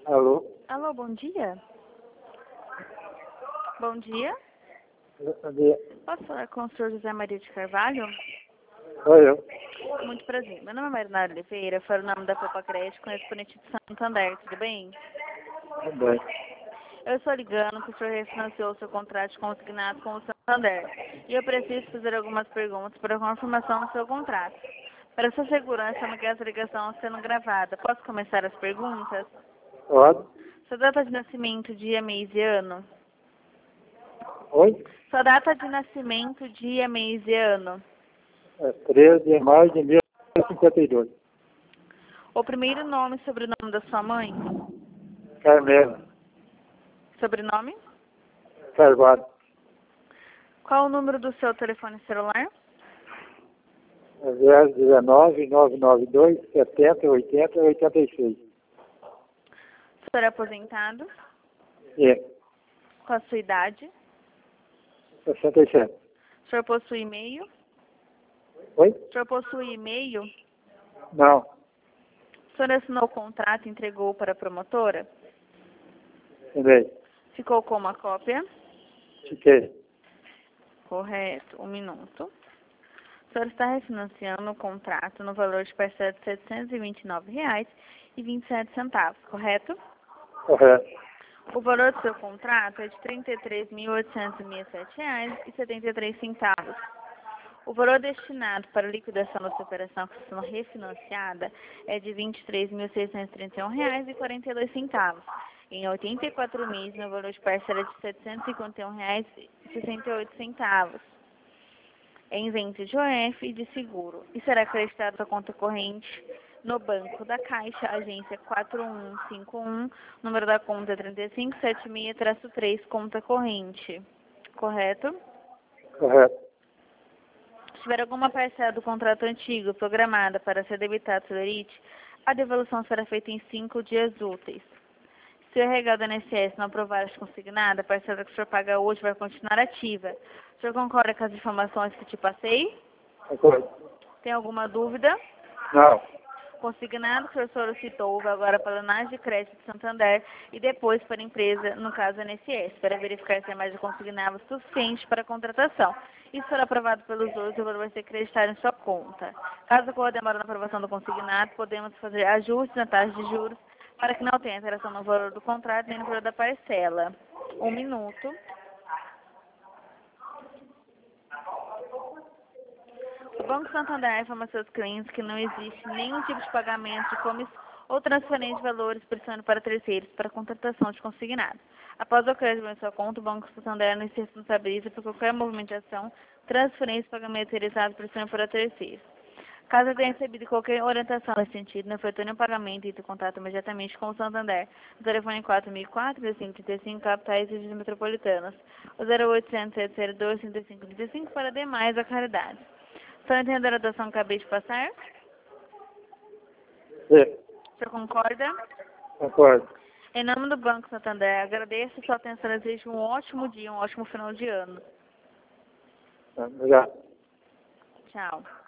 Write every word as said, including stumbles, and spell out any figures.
Alô? Alô, bom dia. Bom dia. Bom dia. Posso falar com o senhor José Maria de Carvalho? Sou eu. Muito prazer. Meu nome é Marinara Oliveira, falo o nome da Copa Crédito com a exponente de Santander, tudo bem? Tudo bem. Eu estou ligando que o senhor refinanciou o seu contrato consignado com o Santander e eu preciso fazer algumas perguntas para a confirmação do seu contrato. Para sua segurança, não quero essa ligação sendo gravada. Posso começar as perguntas? Pode? Sua data de nascimento, dia, mês e ano? Oi? Sua data de nascimento, dia, mês e ano? É treze de maio de mil novecentos e cinquenta e dois. O primeiro nome e sobrenome da sua mãe? Carmela. Sobrenome? Carvalho. Qual o número do seu telefone celular? É zero dezenove, nove nove dois, setenta, oitenta, oitenta e seis. O senhor é aposentado? É. Qual a sua idade? sessenta e sete. O senhor possui e-mail? Oi? O senhor possui e-mail? Não. O senhor assinou o contrato e entregou para a promotora? Entendei. Ficou com uma cópia? Fiquei. Correto. Um minuto. O senhor está refinanciando o contrato no valor de parcela de setecentos e vinte e nove reais e vinte e sete centavos, correto? Correto. O valor do seu contrato é de trinta e três mil oitocentos e sessenta e sete reais e setenta e três centavos. O valor destinado para a liquidação dessa operação que está sendo refinanciada é de vinte e três mil seiscentos e trinta e um reais e quarenta e dois centavos. Em oitenta e quatro meses, o valor de parcela é de setecentos e cinquenta e um reais e sessenta e oito centavos. Em isento de O F e de seguro. E será acreditado a conta corrente no Banco da Caixa, agência quatro um cinco um, número da conta trinta e cinco setenta e seis três, conta corrente. Correto? Correto. Se tiver alguma parcela do contrato antigo programada para ser debitada pelo Elite, a devolução será feita em cinco dias úteis. Se o R H do I N S S não aprovar as consignadas, a parcela que o senhor paga hoje vai continuar ativa. O senhor concorda com as informações que te passei? Concordo. Tem alguma dúvida? Não. Consignado que o senhor solicitou vai agora para a Análise de Crédito de Santander e depois para a empresa, no caso a I N S S, para verificar se a imagem consignava suficiente para a contratação. E se for aprovado pelos dois, o valor vai ser acreditado em sua conta. Caso ocorra demora na aprovação do consignado, podemos fazer ajustes na taxa de juros para que não tenha alteração no valor do contrato nem no valor da parcela. Um minuto. O Banco Santander informa aos seus clientes que não existe nenhum tipo de pagamento de comissão ou transferência de valores pressionando para terceiros para a contratação de consignado. Após o crédito em sua conta, o Banco Santander não se responsabiliza por qualquer movimentação, transferência e pagamento realizado pressionando para terceiros. Caso tenha recebido qualquer orientação nesse sentido, não efetuou nenhum pagamento e entre em contato imediatamente com o Santander. O telefone quatro mil e quatro, trinta e cinco trinta e cinco, capitais e regiões metropolitanas. O zero oitocentos, sete zero dois, trinta e cinco trinta e cinco para demais localidades. O senhor entende a orientação que acabei de passar? Sim. O senhor concorda? Concordo. Em nome do Banco Santander, agradeço a sua atenção e desejo um ótimo dia, um ótimo final de ano. Obrigado. Tchau.